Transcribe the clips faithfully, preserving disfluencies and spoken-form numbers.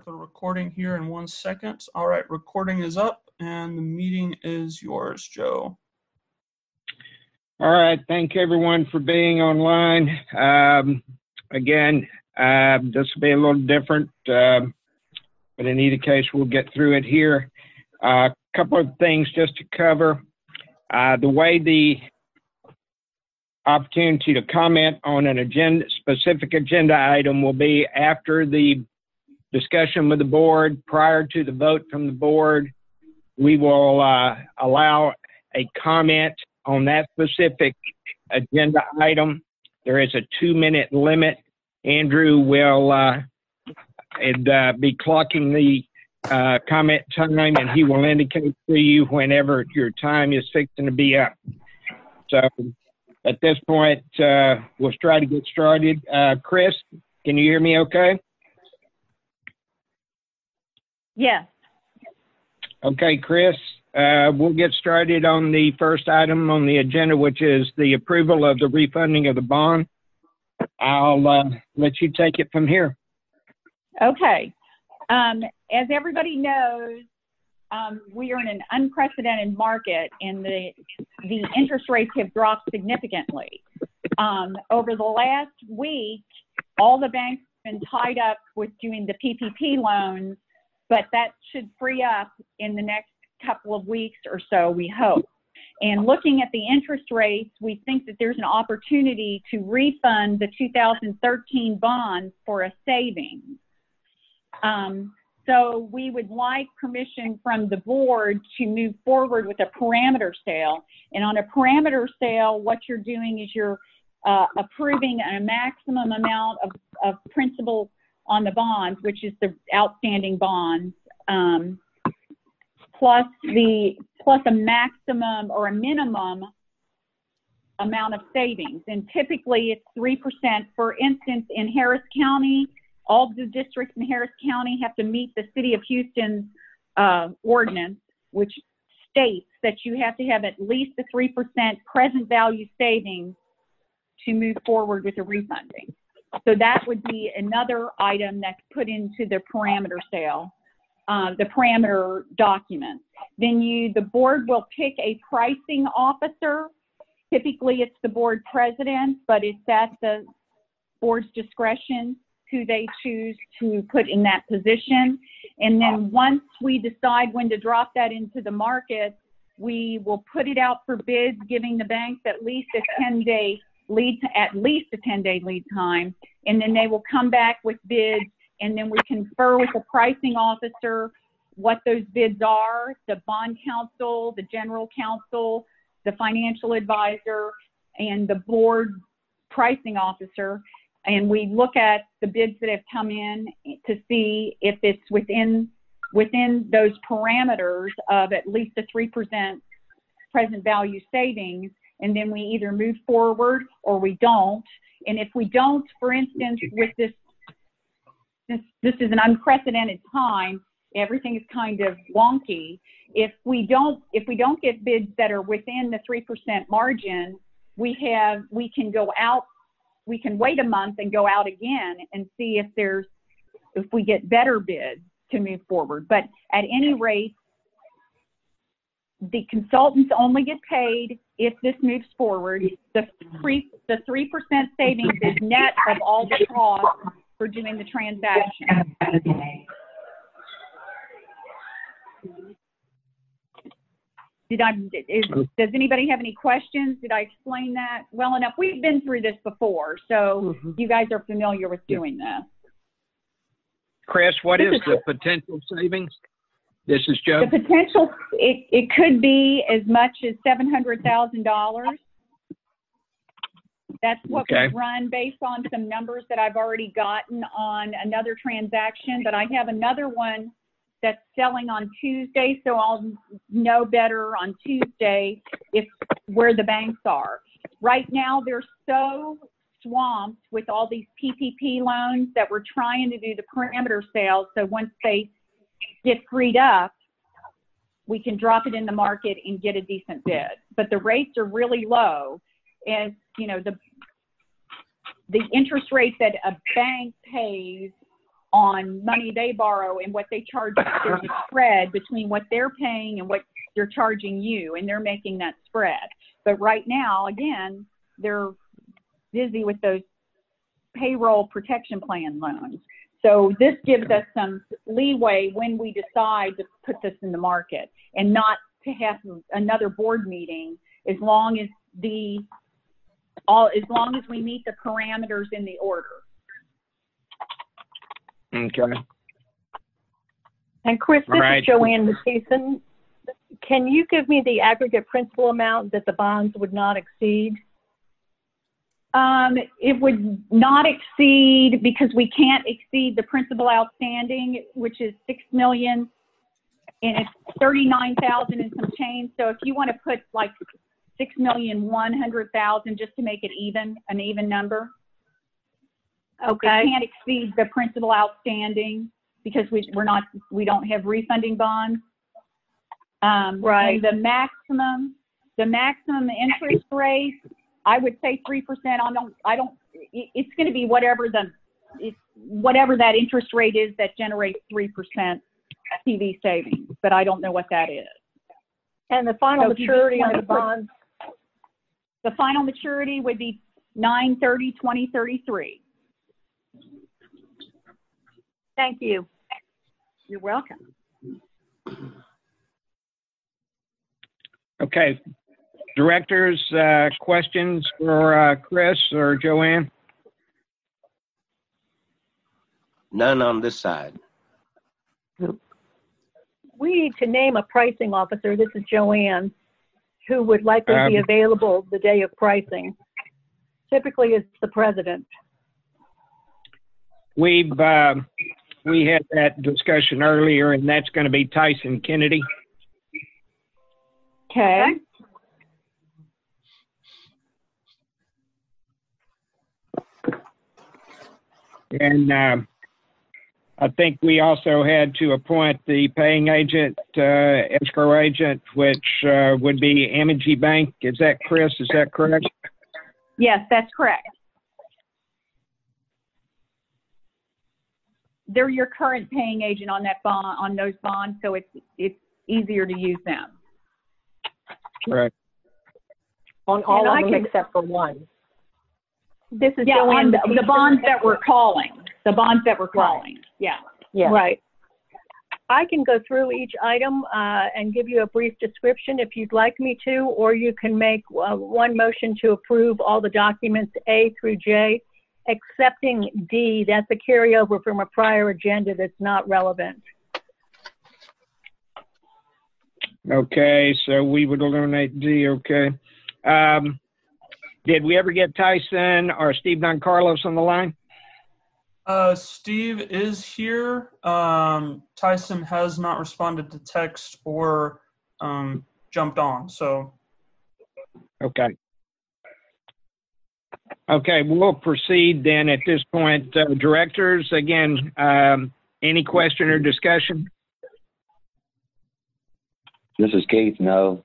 The recording here in one second. All right, recording is up and the meeting is yours, Joe. All right, thank everyone for being online. Um, again, uh, this will be a little different, uh, but in either case, we'll get through it here. A uh, couple of things just to cover. Uh, the way the opportunity to comment on an agenda, specific agenda item will be after the discussion with the board. Prior to the vote from the board, we will uh, allow a comment on that specific agenda item. There is a two-minute limit. Andrew will uh, and, uh, be clocking the uh, comment time, and he will indicate to you whenever your time is fixing to be up. So at this point, uh, we'll try to get started. Uh, Chris, can you hear me okay? Yes. Okay, Chris, uh, we'll get started on the first item on the agenda, which is the approval of the refunding of the bond. I'll uh, let you take it from here. Okay. Um, as everybody knows, um, we are in an unprecedented market and the, the interest rates have dropped significantly. Um, over the last week, all the banks have been tied up with doing the P P P loans, but that should free up in the next couple of weeks or so, we hope. And looking at the interest rates, we think that there's an opportunity to refund the two thousand thirteen bonds for a savings. Um, so we would like permission from the board to move forward with a parameter sale. And on a parameter sale, what you're doing is you're uh, approving a maximum amount of, of principal on the bonds, which is the outstanding bonds, um, plus the plus a maximum or a minimum amount of savings. And typically it's three percent. For instance, in Harris County, all the districts in Harris County have to meet the City of Houston's uh, ordinance, which states that you have to have at least a three percent present value savings to move forward with the refunding. So that would be another item that's put into the parameter sale, uh, the parameter document. Then you, the board will pick a pricing officer. Typically it's the board president, but it's at the board's discretion who they choose to put in that position. And then once we decide when to drop that into the market, we will put it out for bids, giving the banks at least a ten day lead, to, at least a ten day lead time. And then they will come back with bids, and then we confer with the pricing officer what those bids are, the bond counsel, the general counsel, the financial advisor, and the board pricing officer. And we look at the bids that have come in to see if it's within within those parameters of at least a three percent present value savings. And then we either move forward or we don't. And if we don't, for instance, with this, this, this is an unprecedented time, everything is kind of wonky. If we don't, if we don't get bids that are within the three percent margin, we have, we can go out, we can wait a month and go out again and see if there's, if we get better bids to move forward. But at any rate, the consultants only get paid if this moves forward. The three, the three percent savings is net of all the costs for doing the transaction. Did I, is, does anybody have any questions? Did I explain that well enough? We've been through this before, so mm-hmm. you guys are familiar with doing this. Chris, what is the potential savings? This is Joe. The potential, it, it could be as much as seven hundred thousand dollars. That's what okay. we've run based on some numbers that I've already gotten on another transaction, but I have another one that's selling on Tuesday, so I'll know better on Tuesday if where the banks are. Right now, they're so swamped with all these P P P loans that we're trying to do the parameter sales, so once they get freed up, we can drop it in the market and get a decent bid. But the rates are really low, and you know the the interest rate that a bank pays on money they borrow and what they charge. There's a spread between what they're paying and what they're charging you, and they're making that spread. But right now, again, they're busy with those payroll protection plan loans. So this gives us some leeway when we decide to put this in the market and not to have another board meeting, as long as the all as long as we meet the parameters in the order. Okay. And Chris, this Right. is Joanne Matheson. Can you give me the aggregate principal amount that the bonds would not exceed? Um, it would not exceed, because we can't exceed the principal outstanding, which is six million, and it's thirty-nine thousand and some change. So if you want to put like six million one hundred thousand, just to make it even, an even number. Okay. It can't exceed the principal outstanding because we we're not we don't have refunding bonds. Um, Right. And the maximum, the maximum interest rate, I would say three percent. I don't, I don't, it- it's going to be whatever the, it's whatever that interest rate is that generates three percent T V savings, but I don't know what that is. And the final So if you just maturity on wanted the to put- bonds, The final maturity would be nine thirty twenty thirty-three. thank you. You're welcome. Okay. Directors, uh, questions for uh, Chris or Joanne? None on this side. We need to name a pricing officer. This is Joanne, who would likely be Um, available the day of pricing. Typically, it's the president. We've, uh, we had that discussion earlier, and that's going to be Tyson Kennedy. Okay. And uh, I think we also had to appoint the paying agent, uh, escrow agent, which uh, would be Amity Bank. Is that Chris? Is that correct? Yes, that's correct. They're your current paying agent on that bond, on those bonds, so it's it's easier to use them. Correct. On all And of I them can- except for one. This is Yeah, Joanne on the, Matheson. the bonds that we're calling, the bonds that we're calling, yeah. Yeah. Right. I can go through each item uh, and give you a brief description if you'd like me to, or you can make uh, one motion to approve all the documents A through J, excepting D. That's a carryover from a prior agenda that's not relevant. Okay, so we would eliminate D, okay. Um, did we ever get Tyson or Steve Doncarlos on the line? Uh, Steve is here. Um, Tyson has not responded to text or um, jumped on. So, Okay. Okay, we'll proceed then at this point. Uh, directors, again, um, any question or discussion? This is Keith. No.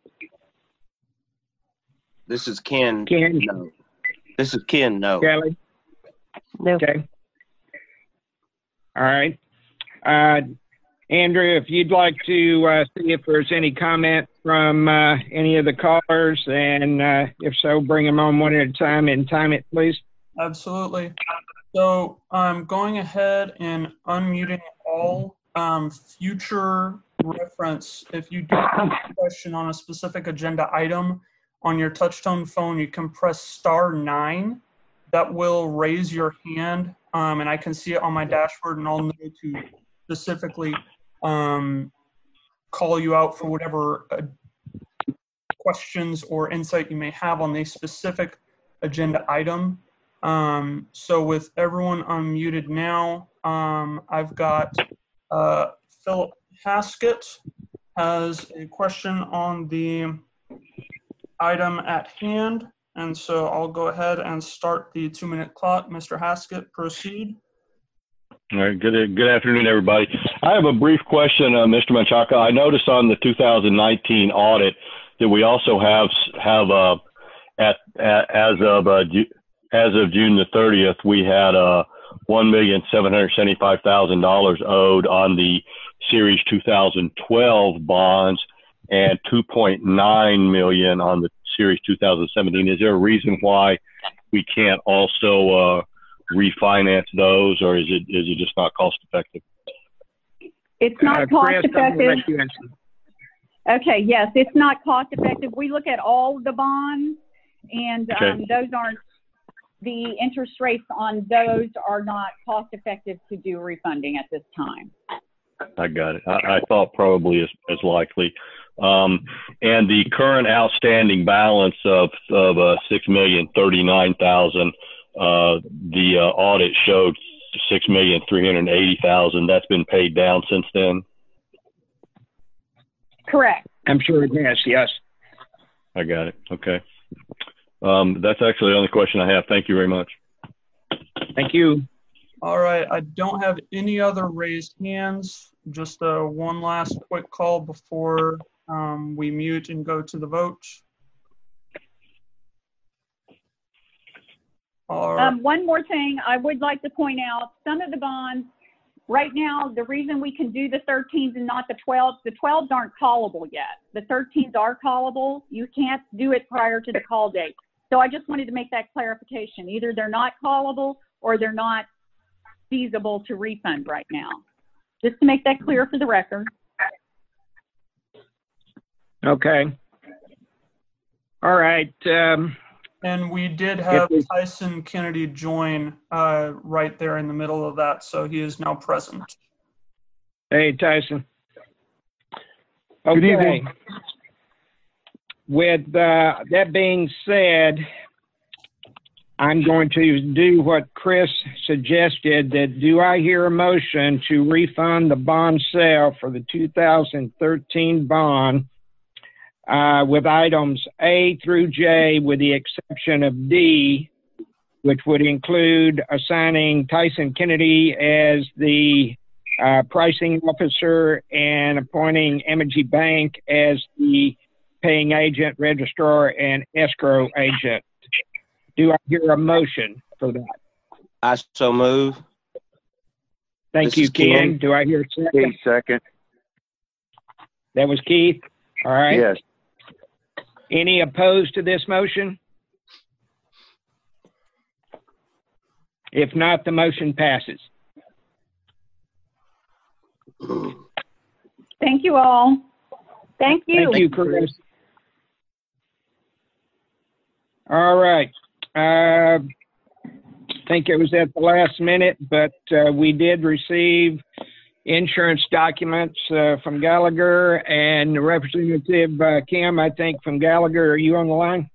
This is Ken. Ken? No. This is Ken. No. Kelly? No. Okay. All right. Uh, Andrew, if you'd like to uh, see if there's any comment from uh, any of the callers, and uh, if so, bring them on one at a time and time it, please. absolutely. So I'm going ahead and unmuting all um, future reference. If you do have a question on a specific agenda item on your touchtone phone, you can press star nine. That will raise your hand, um, and I can see it on my dashboard, and I'll know to specifically um, call you out for whatever uh, questions or insight you may have on the specific agenda item. Um, so with everyone unmuted now, um, I've got uh, Philip Haskett has a question on the item at hand. And so I'll go ahead and start the two-minute clock. Mister Haskett, proceed. All right. Good, good afternoon, everybody. I have a brief question, uh, Mister Menchaca. I noticed on the two thousand nineteen audit that we also have have uh, at, at as of uh, as of June the thirtieth, we had uh, one million seven hundred seventy-five thousand dollars owed on the Series two thousand twelve bonds and two point nine million dollars on the Series two thousand seventeen. Is there a reason why we can't also uh, refinance those, or is it is it just not cost effective? It's not Uh, cost Chris, I'm gonna effective. let you answer. Okay, yes, it's not cost effective. We look at all the bonds, and Okay. um, those aren't, the interest rates on those are not cost effective to do refunding at this time. I got it. I, I thought probably as, as likely. Um, and the current outstanding balance of of uh, six million thirty nine thousand. Uh, the uh, audit showed six million three hundred eighty thousand. That's been paid down since then. Correct. I'm sure it has, yes. I got it. Okay. Um, that's actually the only question I have. Thank you very much. Thank you. All right, I don't have any other raised hands. Just uh, one last quick call before um, we mute and go to the vote. All right. Um, one more thing I would like to point out, some of the bonds, right now, the reason we can do the thirteens and not the twelves, the twelves aren't callable yet. The thirteens are callable. You can't do it prior to the call date. So I just wanted to make that clarification. Either they're not callable or they're not feasible to refund right now. Just to make that clear for the record. Okay. All right. Um, And we did have we- Tyson Kennedy join uh, right there in the middle of that, so he is now present. hey, Tyson. Good Okay. evening. With uh, that being said, I'm going to do what Chris suggested, that do I hear a motion to refund the bond sale for the two thousand thirteen bond uh, with items A through J, with the exception of D, which would include assigning Tyson Kennedy as the uh, pricing officer and appointing Emory Bank as the paying agent, registrar, and escrow agent. Do I hear a motion for that? I so move. Thank This you, is Ken. Ken. Do I hear a second? Keith, second. That was Keith. All right. Yes. Any opposed to this motion? If not, the motion passes. Thank you all. Thank you. Thank you, Chris. All right. Uh, I think it was at the last minute, but uh, we did receive insurance documents uh, from Gallagher, and Representative uh, Kim, I think, from Gallagher. Are you on the line?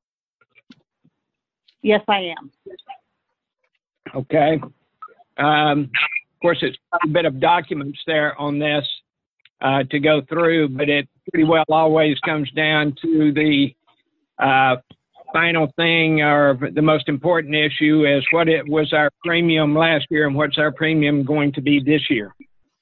Yes, I am. Okay. Um, of course, it's quite a bit of documents there on this uh, to go through, but it pretty well always comes down to the uh, final thing, or the most important issue, is what it was our premium last year and what's our premium going to be this year.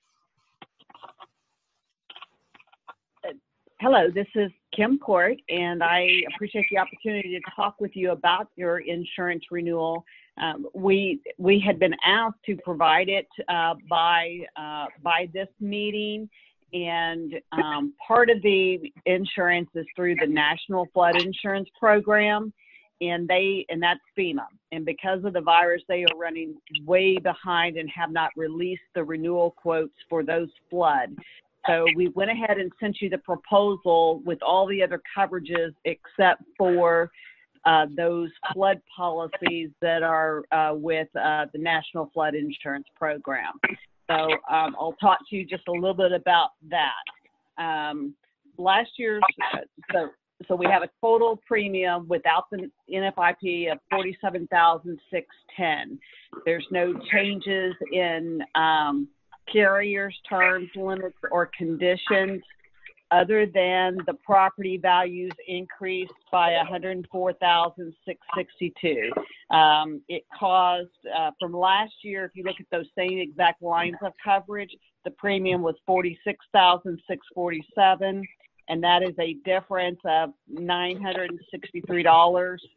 Hello, this is Kim Court, and I appreciate the opportunity to talk with you about your insurance renewal. Um, we we had been asked to provide it uh, by uh, by this meeting, and um, part of the insurance is through the National Flood Insurance Program, and they and that's FEMA. And because of the virus, they are running way behind and have not released the renewal quotes for those flood. So we went ahead and sent you the proposal with all the other coverages except for uh, those flood policies that are uh, with uh, the National Flood Insurance Program. So um, I'll talk to you just a little bit about that. Um, last year's, so, so we have a total premium without the N F I P of forty-seven thousand six hundred ten dollars. There's no changes in um, carriers, terms, limits, or conditions, other than the property values increased by one hundred four thousand six hundred sixty-two dollars. Um, it caused, uh, from last year, if you look at those same exact lines of coverage, the premium was forty-six thousand six hundred forty-seven dollars, and that is a difference of nine hundred sixty-three dollars.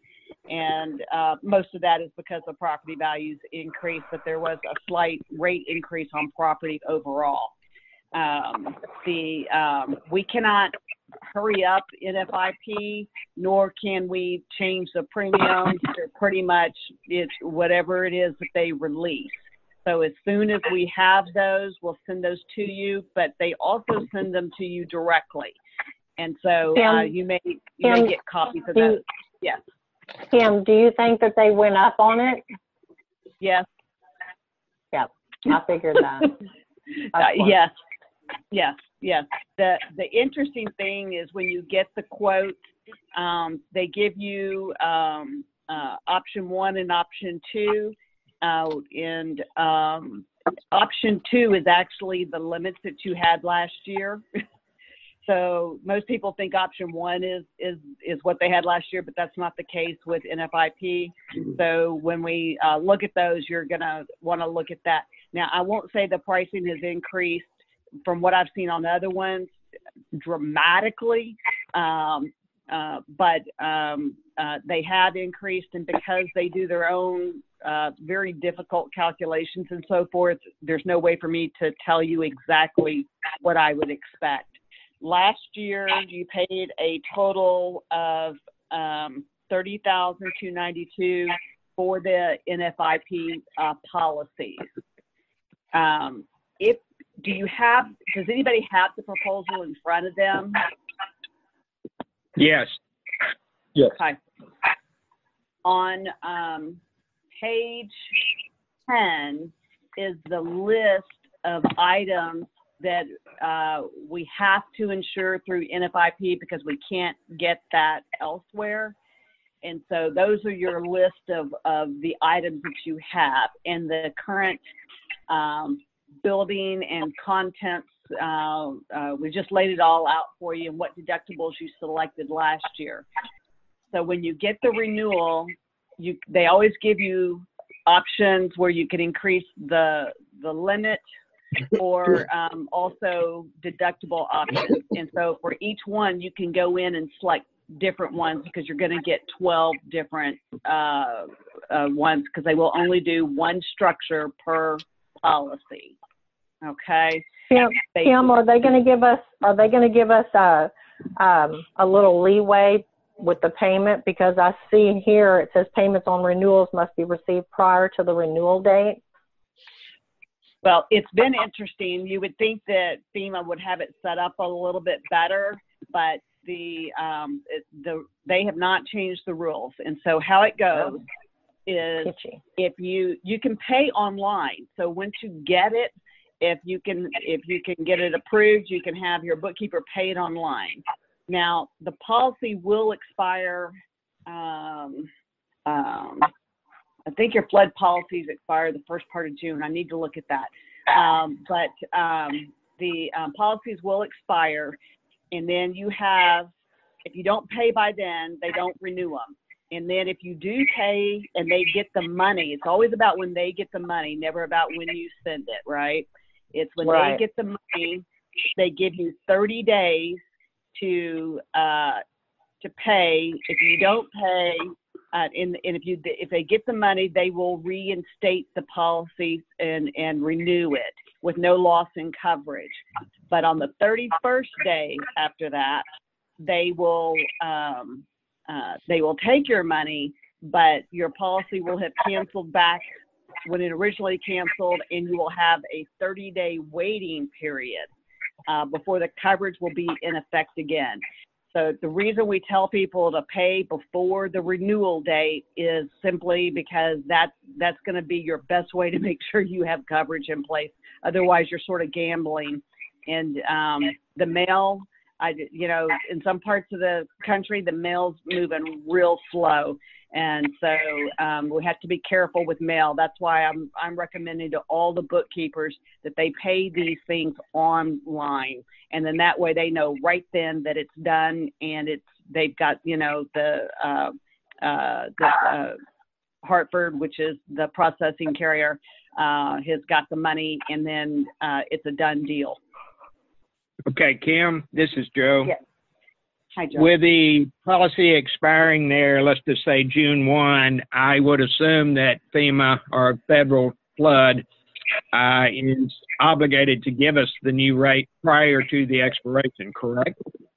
And uh, most of that is because the property values increased, but there was a slight rate increase on property overall. Um, the um, we cannot hurry up N F I P, nor can we change the premiums. They're pretty much it's whatever it is that they release. So as soon as we have those, we'll send those to you, but they also send them to you directly. And so uh, you may you Kim, may get copies of those. Yes. Kim, do you think that they went up on it? Yes. Yep, I figured that. uh, yes. Yes. Yes. The the interesting thing is when you get the quote, um, they give you um, uh, option one and option two. Uh, and um, option two is actually the limits that you had last year. So most people think option one is, is, is what they had last year, but that's not the case with N F I P. So when we uh, look at those, you're going to want to look at that. Now, I won't say the pricing has increased from what I've seen on the other ones dramatically, um, uh, but um, uh, they have increased, and because they do their own uh, very difficult calculations and so forth, there's no way for me to tell you exactly what I would expect. Last year, you paid a total of um, thirty thousand two hundred ninety-two dollars for the N F I P uh, policies. Um, if do you have? Does anybody have the proposal in front of them? Yes. Yes. Okay. On um, page ten is the list of items that uh, we have to insure through N F I P because we can't get that elsewhere. And so those are your list of, of the items that you have. And the current um, building and contents, uh, uh, we just laid it all out for you and what deductibles you selected last year. So when you get the renewal, you they always give you options where you can increase the, the limit or um, also deductible options. And so for each one, you can go in and select different ones because you're going to get twelve different uh, uh, ones because they will only do one structure per policy. Okay. Kim, they, Kim are they going to give us? Are they going to give us a um, a little leeway with the payment? Because I see here it says payments on renewals must be received prior to the renewal date. Well, it's been interesting. You would think that FEMA would have it set up a little bit better, but the um, it, the they have not changed the rules. And so how it goes is if you you can pay online. So once you get it, if you can if you can get it approved, you can have your bookkeeper pay it online. Now the policy will expire. Um, um, I think your flood policies expire the first part of June. I need to look at that. Um, but um, the um, policies will expire, and then you have, if you don't pay by then, they don't renew them. And then if you do pay and they get the money, it's always about when they get the money, never about when you send it, right? It's when right. they get the money, they give you thirty days to uh, to pay. If you don't pay, Uh, and, and if you if they get the money, they will reinstate the policy and, and renew it with no loss in coverage. But on the thirty-first day after that, they will um, uh, they will take your money, but your policy will have canceled back when it originally canceled, and you will have a thirty-day waiting period uh, before the coverage will be in effect again. So the reason we tell people to pay before the renewal date is simply because that's, that's going to be your best way to make sure you have coverage in place. Otherwise, you're sort of gambling. And um, the mail, I, you know, in some parts of the country, the mail's moving real slow. And so um, we have to be careful with mail. That's why I'm, I'm recommending to all the bookkeepers that they pay these things online. And then that way they know right then that it's done and it's, they've got, you know, the, uh, uh, the uh, Hartford, which is the processing carrier, uh, has got the money, and then uh, it's a done deal. Okay, Kim, this is Joe. Yes. Hi, Joe. with the policy expiring there, let's just say June first, I would assume that FEMA or federal flood uh, is obligated to give us the new rate prior to the expiration, correct?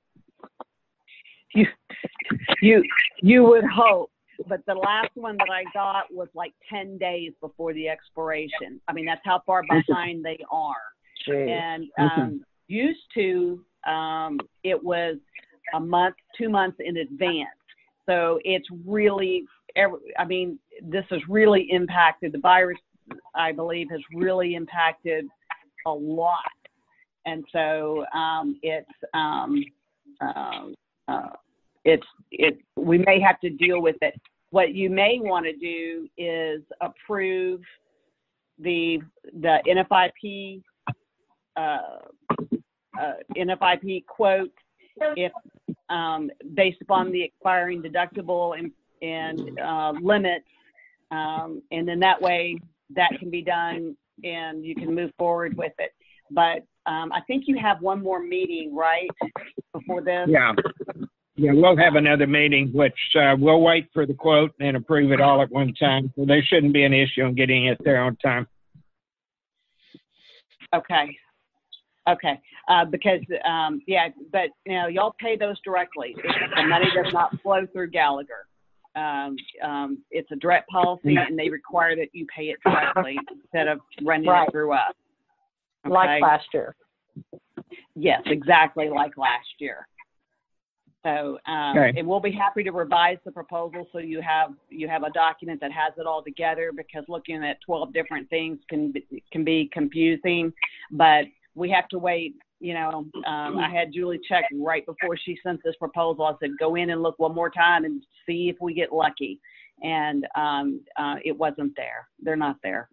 You, you, you would hope, but the last one that I got was like ten days before the expiration. I mean, that's how far behind they are. And um, used to, um, it was a month, two months in advance. So it's really, I mean, this has really impacted, the virus, I believe, has really impacted a lot. And so um, it's, um, um, uh, it's, it, we may have to deal with it. What you may want to do is approve the, the N F I P, uh, uh, N F I P quote, if um, based upon the expiring deductible and, and uh, limits, um, and then that way that can be done and you can move forward with it. But um, I think you have one more meeting, right, before this? Yeah. Yeah, we'll have another meeting, which uh, we'll wait for the quote and approve it all at one time. So there shouldn't be an issue on getting it there on time. Okay. Okay. Uh, because, um, yeah, but, you know, y'all pay those directly. The money does not flow through Gallagher. Um, um, it's a direct policy, and they require that you pay it directly instead of running Right. it through us. Okay? Like last year. Yes, exactly like last year. So, um, Okay. and we'll be happy to revise the proposal so you have you have a document that has it all together, because looking at twelve different things can be, can be confusing. But we have to wait. You know, um, I had Julie check right before she sent this proposal. I said, go in and look one more time and see if we get lucky. And um, uh, it wasn't there. They're not there.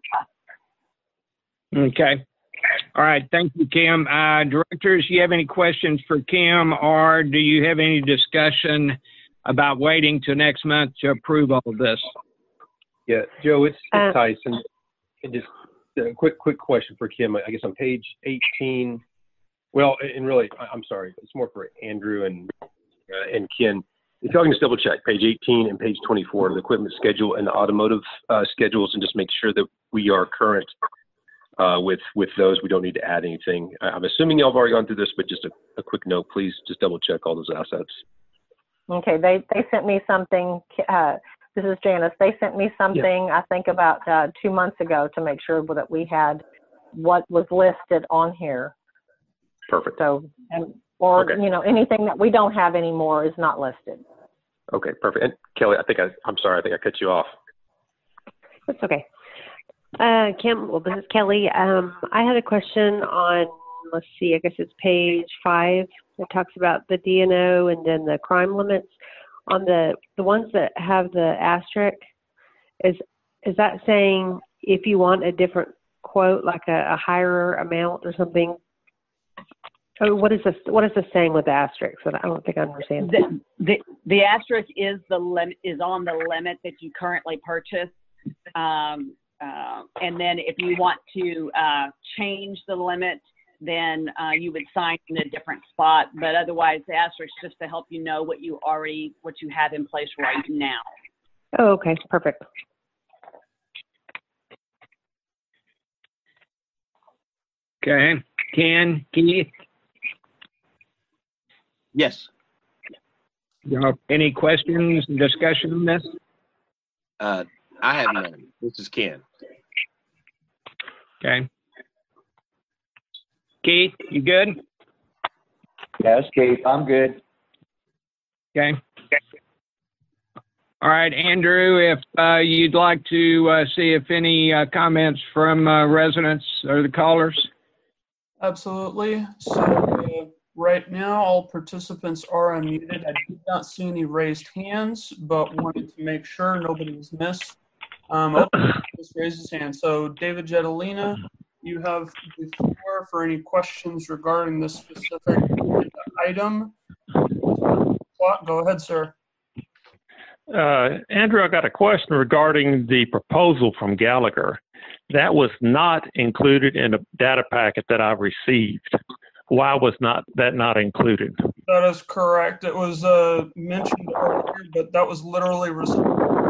Okay. All right. Thank you, Kim. Uh, directors, do you have any questions for Kim, or do you have any discussion about waiting till next month to approve all of this? Yeah, Joe, it's, Uh, it's Tyson. And just a quick, quick question for Kim. I guess on page eighteen, well, and really, I- I'm sorry, it's more for Andrew and uh, and Ken. If y'all can just double check page eighteen and page twenty-four, the equipment schedule and the automotive uh, schedules, and just make sure that we are current uh, with with those. We don't need to add anything. I- I'm assuming y'all have already gone through this, but just a, a quick note, please just double check all those assets. Okay, they, they sent me something, uh, this is Janice, they sent me something, I think about uh, two months ago to make sure that we had what was listed on here. Perfect. So, and, or, Okay. you know, anything that we don't have anymore is not listed. Okay, perfect. And Kelly, I think I, I'm sorry, I think I cut you off. That's okay. Uh, Kim, well, this is Kelly. Um, I had a question on, let's see, I guess it's page five. It talks about the D and O and then the crime limits. On the, the ones that have the asterisk, is, is that saying if you want a different quote, like a, a higher amount or something? Oh, what is this, what is this saying with the asterisk? I don't think I understand. The, the, the asterisk is the limit, is on the limit that you currently purchase. Um, uh, and then if you want to uh, change the limit, then uh, you would sign in a different spot. But otherwise, the asterisk is just to help you know what you already, what you have in place right now. Oh, okay, perfect. Okay. Ken, Keith, Yes. y'all, any questions, discussion on this? Uh, I have none. This is Ken. Okay. Keith, you good? Yes, Keith, I'm good. Okay. All right, Andrew, if uh, you'd like to uh, see if any uh, comments from uh, residents or the callers. Absolutely. So uh, right now, all participants are unmuted. I did not see any raised hands, but wanted to make sure nobody was missed. Um, oh, just raised his hand. So David Jetelina, you have the floor for any questions regarding this specific item. Go ahead, sir. Uh, Andrew, I got a question regarding the proposal from Gallagher. That was not included in the data packet that I received. Why was not that not included? That is correct. It was uh, mentioned earlier, but that was literally resolved.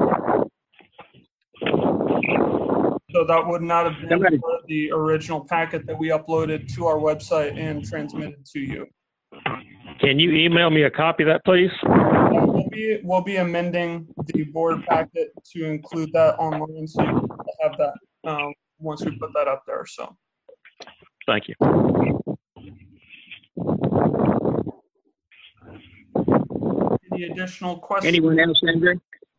So that would not have been Somebody- part of the original packet that we uploaded to our website and transmitted to you. Can you email me a copy of that, please? Uh, we'll be we'll be amending the board packet to include that online, so you can have that um, once we put that up there. So, Thank you. any additional questions? Anyone else, Andrew?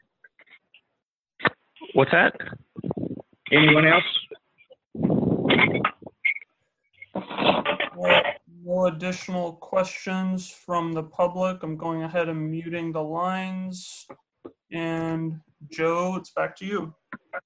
What's that? Anyone else? Well, no additional questions from the public. I'm going ahead and muting the lines. And Joe, it's back to you.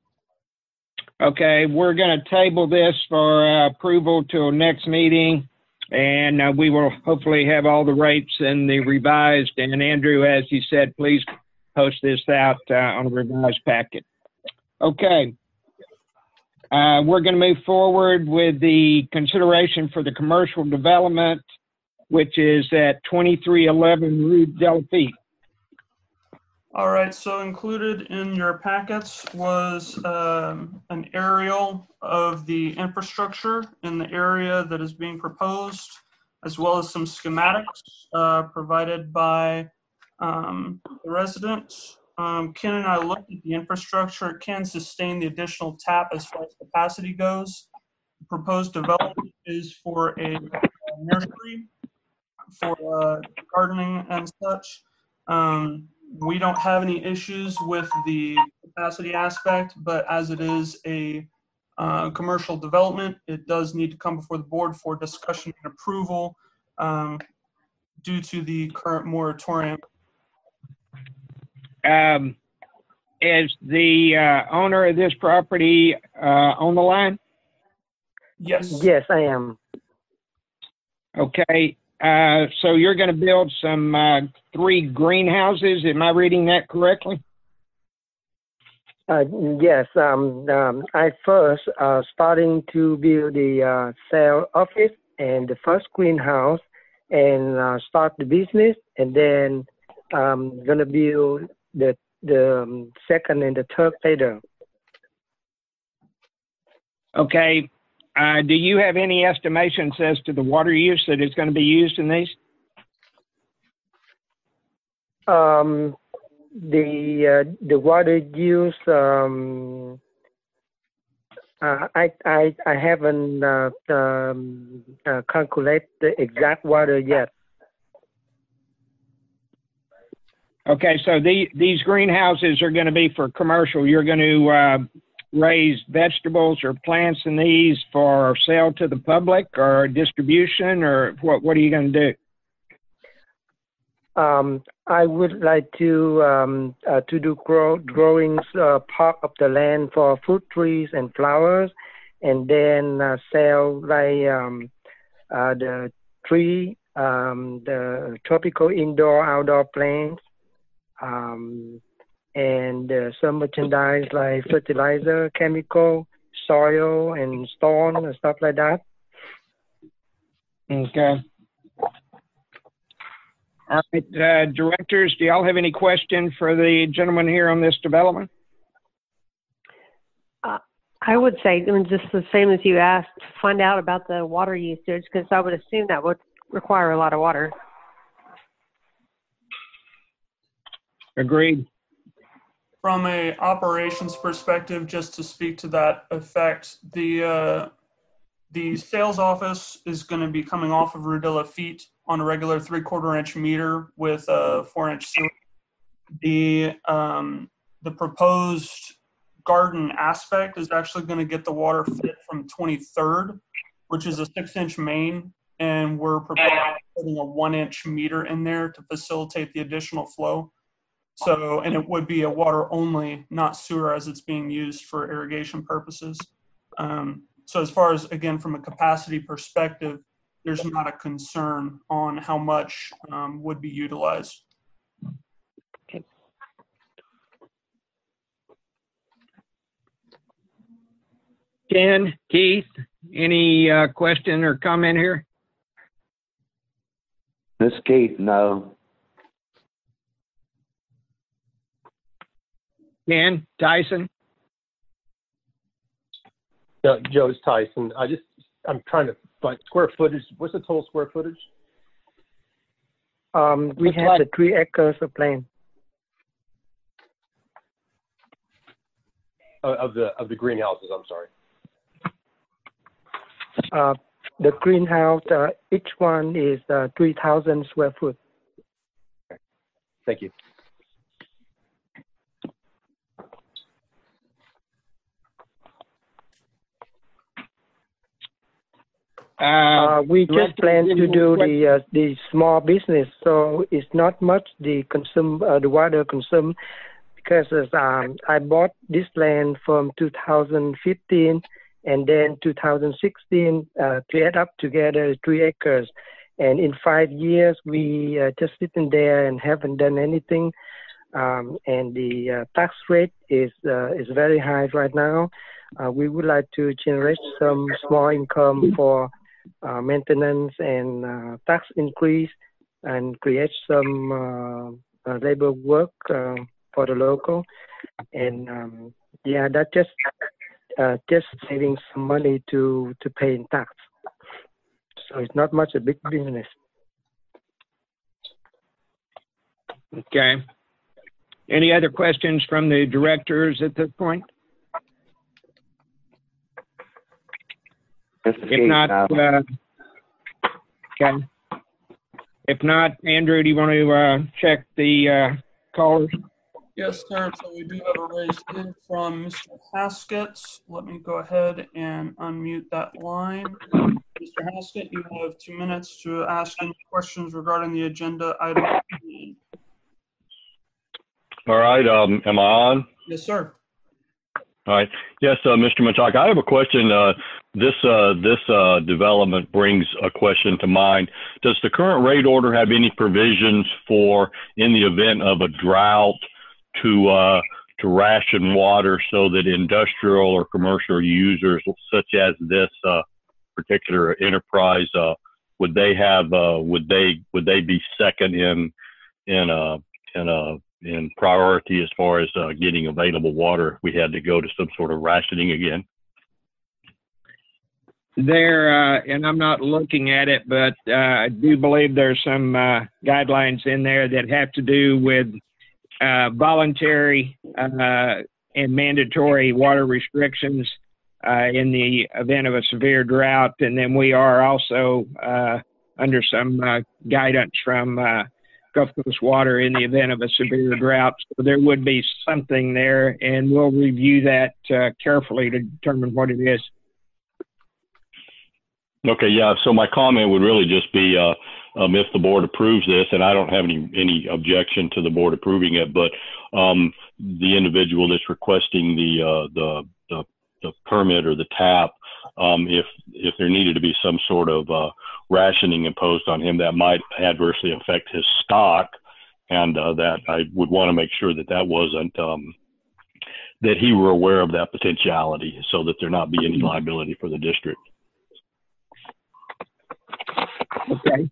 Okay, we're going to table this for uh, approval till next meeting, and uh, we will hopefully have all the rates in the revised. And Andrew, as you said, please post this out uh, on a revised packet. Okay. Uh, we're going to move forward with the consideration for the commercial development, which is at twenty-three eleven Rue de Lafitte. All right, so included in your packets was um, an aerial of the infrastructure in the area that is being proposed, as well as some schematics uh, provided by um, the residents. Um, Ken and I looked at the infrastructure. It can sustain the additional tap as far as capacity goes. The proposed development is for a nursery for uh, gardening and such. Um, we don't have any issues with the capacity aspect, but as it is a uh, commercial development, it does need to come before the board for discussion and approval um, due to the current moratorium. Um, is the uh, owner of this property uh, on the line? Yes. Yes, I am. Okay. Uh, so you're going to build some uh, three greenhouses. Am I reading that correctly? Uh, yes. Um, um, I first uh, starting to build the uh, sales office and the first greenhouse and uh, start the business, and then I'm gonna build the the um, second and the third later. Okay. Uh, do you have any estimations as to the water use that is going to be used in these? Um, the uh, the water use. Um, uh, I I I haven't uh, um, uh, calculated the exact water yet. Okay, so the, these greenhouses are going to be for commercial. You're going to uh, raise vegetables or plants in these for sale to the public or distribution, or what? What are you going to do? Um, I would like to um, uh, to do grow, growings uh, part of the land for fruit trees and flowers, and then uh, sell like um, uh, the tree, um, the tropical indoor outdoor plants. Um, and uh, some merchandise like fertilizer, chemical, soil, and stone and stuff like that. Okay. All right, uh, directors, do y'all have any questions for the gentleman here on this development? Uh, I would say, I mean, just the same as you asked, find out about the water usage, because I would assume that would require a lot of water. Agreed. From a operations perspective, just to speak to that effect, the uh, the sales office is going to be coming off of Rue de Lafitte on a regular three-quarter inch meter with a four-inch sewer. The um, the proposed garden aspect is actually going to get the water fit from twenty-third, which is a six-inch main, and we're proposing putting a one-inch meter in there to facilitate the additional flow. So, and it would be a water only, not sewer, as it's being used for irrigation purposes. Um, so as far as, again, from a capacity perspective, there's not a concern on how much um, would be utilized. Okay. Ken, Keith, any uh, question or comment here? Miss Keith, no. Ken, Tyson? Uh, Joe, it's Tyson. I just, I'm trying to find square footage. What's the total square footage? Um, we Looks have like- the three acres of land. Uh, of the of the greenhouses, I'm sorry. Uh, the greenhouse, uh, each one is uh, three thousand square foot. Thank you. Uh, Uh, we just Director, plan to any do more the uh, the small business, so it's not much the consume uh, the water consume because um, I bought this land from two thousand fifteen and then two thousand sixteen uh, to add up together three acres, and in five years we uh, just sitting there and haven't done anything, um, and the uh, tax rate is uh, is very high right now. Uh, we would like to generate some small income for uh, maintenance and uh, tax increase and create some uh, uh, labor work uh, for the local. And um, yeah, that just uh, just saving some money to, to pay in tax. So it's not much a big business. Okay. Any other questions from the directors at this point? If not, uh, okay. If not, Andrew, do you want to uh, check the uh, callers? Yes, sir. So we do have a raised hand from Mister Haskett. Let me go ahead and unmute that line. Mister Haskett, you have two minutes to ask any questions regarding the agenda item. All right. Um, am I on? Yes, sir. All right. Yes, uh, Mister Machak, I have a question. Uh, this uh, this uh, development brings a question to mind. Does the current rate order have any provisions for, in the event of a drought, to uh, to ration water so that industrial or commercial users, such as this uh, particular enterprise, uh, would they have uh, would they would they be second in in uh, in uh, in priority as far as uh, getting available water if we had to go to some sort of rationing again? There, uh, and I'm not looking at it, but uh, I do believe there's some uh, guidelines in there that have to do with uh, voluntary uh, and mandatory water restrictions uh, in the event of a severe drought. And then we are also uh, under some uh, guidance from uh, Gulf Coast Water in the event of a severe drought. So there would be something there, and we'll review that uh, carefully to determine what it is. Okay, yeah. So my comment would really just be uh, um, if the board approves this, and I don't have any any objection to the board approving it, but um, the individual that's requesting the, uh, the the the permit or the tap, um, if if there needed to be some sort of uh, rationing imposed on him, that might adversely affect his stock, and uh, that I would want to make sure that that wasn't um, that he were aware of that potentiality, so that there not be any liability for the district. Okay.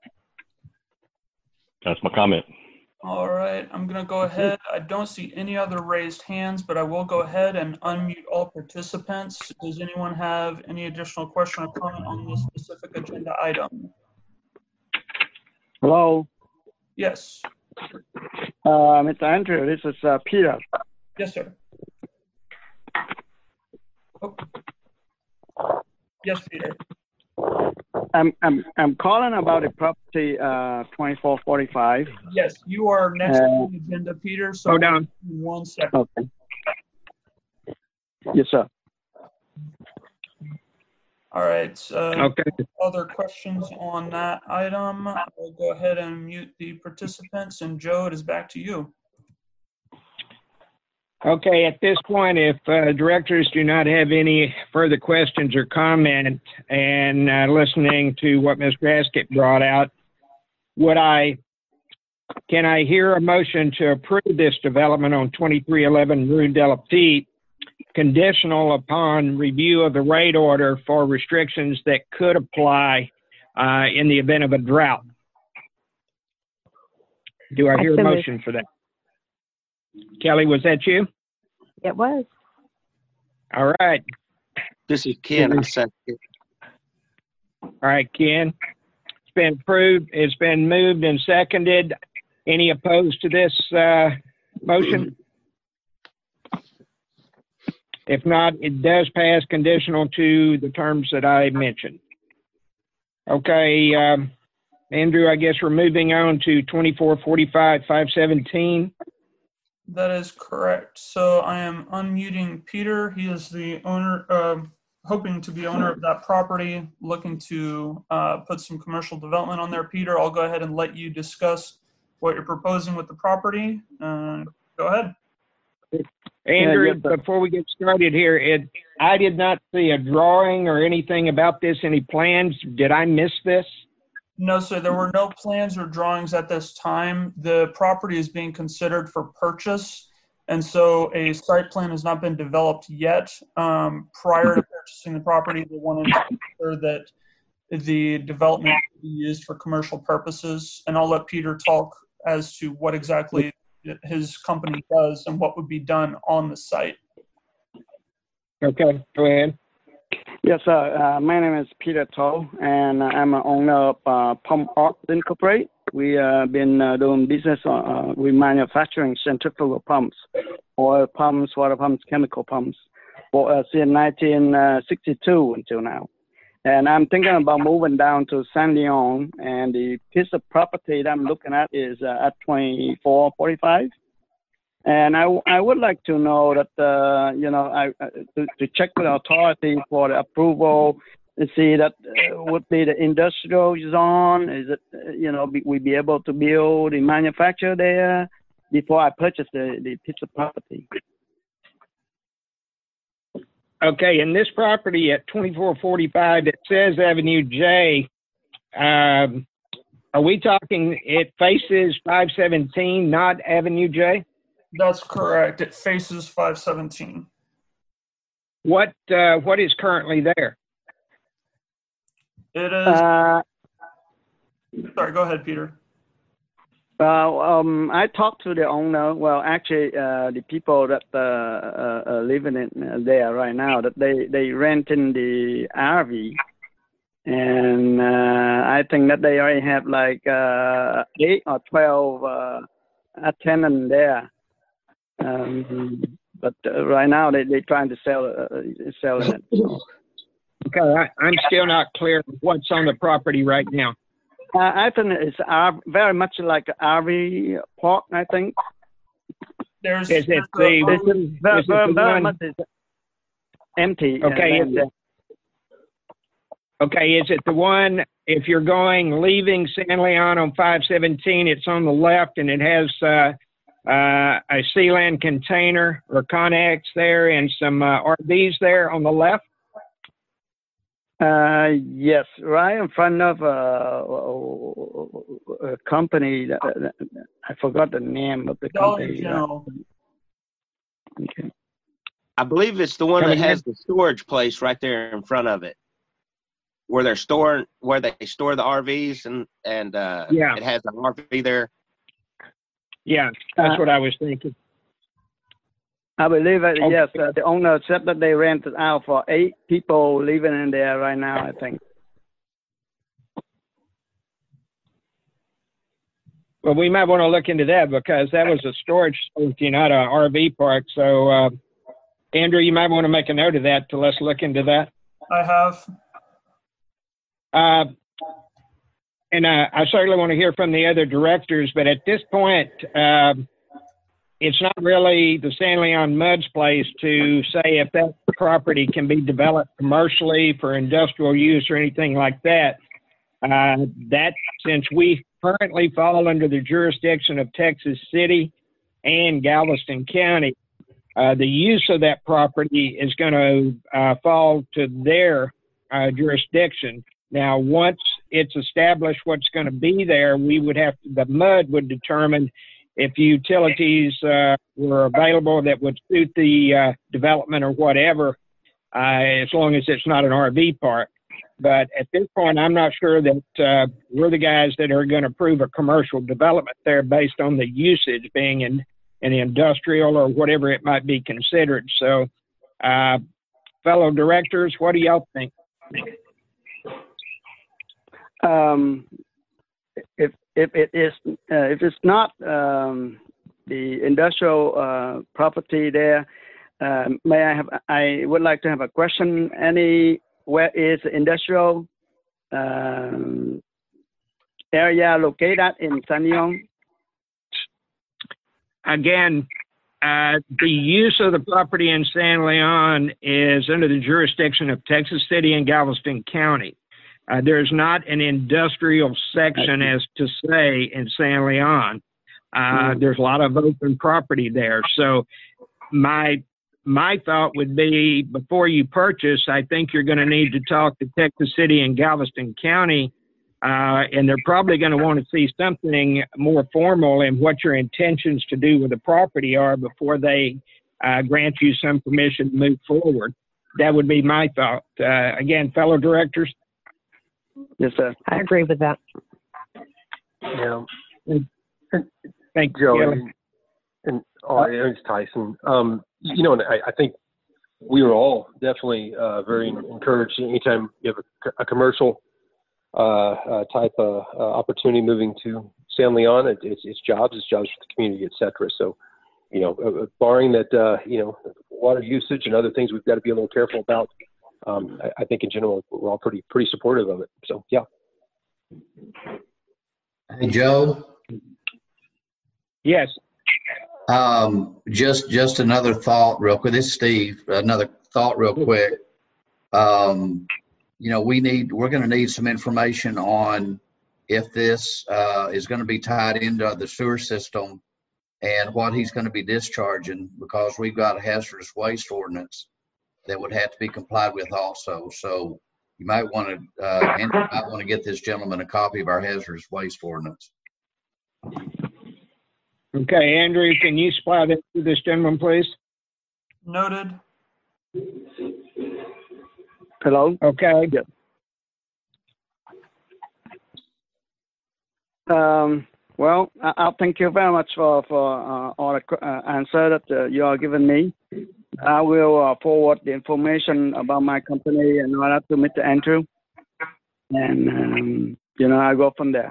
That's my comment. All right, I'm going to go ahead. I don't see any other raised hands, but I will go ahead and unmute all participants. Does anyone have any additional question or comment on this specific agenda item? Hello. Yes. Uh, Mister Andrew, this is uh, Peter. Yes, sir. Oh. Yes, Peter. I'm I'm I'm calling about the property uh twenty-four forty-five. Yes, you are next Uh, on the agenda, Peter. So Hold on. one second. Okay. Yes, sir. All right. Uh, Okay. Other questions on that item? I'll go ahead and mute the participants. And Joe, it is back to you. Okay, at this point, if uh, directors do not have any further questions or comment, and uh, listening to what Miz Haskett brought out, would I, can I hear a motion to approve this development on twenty-three eleven Rue de la Petite, conditional upon review of the rate order for restrictions that could apply uh, in the event of a drought? Do I hear a so motion moved. for that? Kelly, was that you? It was. All right. This is Ken. I second it. All right, Ken. It's been approved. It's been moved and seconded. Any opposed to this uh, motion? If not, it does pass conditional to the terms that I mentioned. Okay, um, Andrew, I guess we're moving on to twenty-four forty-five five seventeen. That is correct. So I am unmuting Peter. He is the owner, uh, hoping to be owner of that property, looking to uh, put some commercial development on there. Peter, I'll go ahead and let you discuss what you're proposing with the property. Uh, go ahead. Andrew, Yeah, yes, sir. before we get started here, it, I did not see a drawing or anything about this, any plans. Did I miss this? No, sir. There were no plans or drawings at this time. The property is being considered for purchase, and so a site plan has not been developed yet. Um, prior to purchasing the property, they wanted to ensure that the development could be used for commercial purposes. And I'll let Peter talk as to what exactly his company does and what would be done on the site. Okay, go ahead. Yes, sir. Uh, my name is Peter Toll, and I'm an owner of uh, Pump Arts Incorporated. We have uh, been uh, doing business. Uh, we manufacturing centrifugal pumps, oil pumps, water pumps, chemical pumps, for uh, since nineteen sixty-two until now. And I'm thinking about moving down to San Leon, and the piece of property that I'm looking at is uh, at twenty-four forty-five. And I, I would like to know that, uh, you know, I, uh, to, to check with the authority for the approval to see that uh, would be the industrial zone. Is it, uh, you know, be, we be able to build and manufacture there before I purchase the, the piece of property? Okay, in this property at twenty-four forty-five, it says Avenue J. Um, are we talking, it faces five seventeen, not Avenue J? That's correct. It faces five seventeen. What uh, what is currently there? It is. Uh, sorry, go ahead, Peter. Well, um, I talked to the owner. Well, actually, uh, the people that uh, uh, are living in there right now, that they they rent in the R V, and uh, I think that they already have like uh, eight or twelve uh, attendants there. Um, but uh, right now they they trying to sell uh, selling it. So. Okay, I, I'm still not clear what's on the property right now. Uh, I think it's R- very much like an R V park, I think. There's, is it there's the, a, It's very, is it very, the very one, much is empty. okay, and, is it, okay, is it the one, if you're going, leaving San Leon on five seventeen, it's on the left and it has uh, uh, a Sealand container or Connex there and some uh, R Vs there on the left? Uh, yes, right in front of uh, a, a company. That, that, I forgot the name of the Dollar company. General. Okay. I believe it's the one Come that again? has the storage place right there in front of it, where they're storing, where they store the R Vs, and and uh, Yeah. it has an R V there. Yeah, that's Uh, what I was thinking. I believe that, Okay. yes, uh, the owner said that they rented out for eight people living in there right now, I think. Well, we might want to look into that because that was a storage facility, not an R V park. So, uh, Andrew, you might want to make a note of that to let's look into that. I have. Uh, and uh, I certainly want to hear from the other directors, but at this point, um, it's not really the San Leon Mud's place to say if that property can be developed commercially for industrial use or anything like that. Uh, that, since we currently fall under the jurisdiction of Texas City and Galveston County, uh, the use of that property is going to uh, fall to their uh, jurisdiction. Now, once it's established what's going to be there, we would have to, the MUD would determine if utilities uh, were available that would suit the uh, development or whatever, uh, as long as it's not an R V park. But at this point, I'm not sure that uh, we're the guys that are going to approve a commercial development there based on the usage being in an industrial or whatever it might be considered. So, uh, fellow directors, what do y'all think? Um, if if it is uh, if it's not um, the industrial uh, property there, uh, may I have? I would like to have a question. Any where is the industrial um, area located in San Leon? Again, uh, the use of the property in San Leon is under the jurisdiction of Texas City and Galveston County. Uh, there's not an industrial section, as to say, in San Leon. Uh, mm. There's a lot of open property there. So my my thought would be, before you purchase, I think you're going to need to talk to Texas City and Galveston County. Uh, and they're probably going to want to see something more formal in what your intentions to do with the property are before they uh, grant you some permission to move forward. That would be my thought. Uh, again, fellow directors. Yes, sir. I agree with that. Yeah. Thank you, Joe. Kelly. And, and oh, it's Tyson. Um, you know, and I, I think we were all definitely uh, very encouraged anytime you have a, a commercial Uh, uh, type of uh, opportunity moving to San Leon. It, it's, it's jobs, it's jobs for the community, et cetera. So, you know, uh, barring that, uh, you know, water usage and other things we've got to be a little careful about, um, I, I think in general we're all pretty pretty supportive of it. So, yeah. Hey, Joe. Yes. Um, just just another thought real quick. This is Steve. Another thought real quick. Um, You know, we need, we're going to need some information on if this uh, is going to be tied into the sewer system and what he's going to be discharging, because we've got a hazardous waste ordinance that would have to be complied with also. So you might want to, uh, Andrew might want to get this gentleman a copy of our hazardous waste ordinance. Okay, Andrew, can you supply that to this gentleman, please? Noted. Hello? Okay. Yeah. Um, well, I, I thank you very much for, for uh, all the uh, answer that uh, you are giving me. I will uh, forward the information about my company and all that to Mister Andrew. And, um, you know, I'll go from there.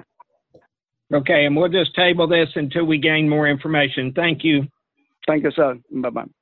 Okay, and we'll just table this until we gain more information. Thank you. Thank you, sir. Bye-bye.